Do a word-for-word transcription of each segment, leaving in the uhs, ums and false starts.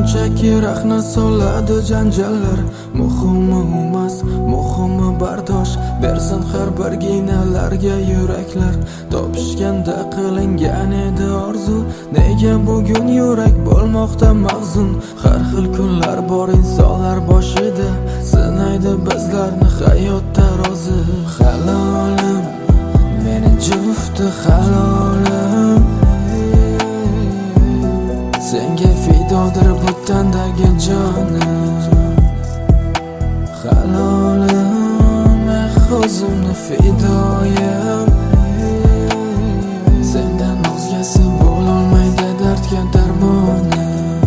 shunchaki rahna soladi janjallar. Muhimi emas, muhimi bardosh bersin har bir ginalarga yuraklar. Topishganda qilingan edi orzu, nega bugun yurak bo'lmoqda mahzun? Har xil kunlar bor insonlar boshida, sinaydi bizlarni hayot tarozi. Halolim, meni jufti halolim, senga fidodir bu tandagi jonim. Halolim, eh o'zimni fidoyim, sendan o'zgasi bo'lolmaydi dardga darmonim.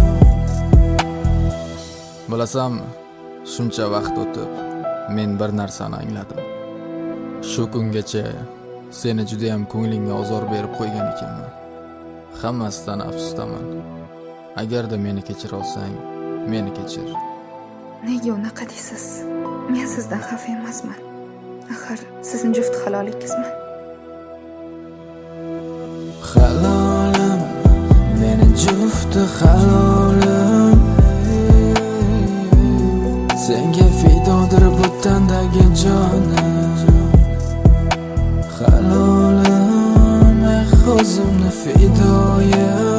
Bilasanmi, shuncha vaqt o'tib men bir narsani angladim. Shu kungacha seni juda ham ko'nglingga ozor berib qo'ygan ekanman. Hammasidan afsusdaman. Agarda meni kechira olsang, meni kechir. Nega unaqa deysiz? Men sizdan xafa emasman. Axir sizning juft halolingizman. Halolim, meni jufti halolim, senga fidodir bu tandagi jonim. Halolim, eh o'zimni fidoyim,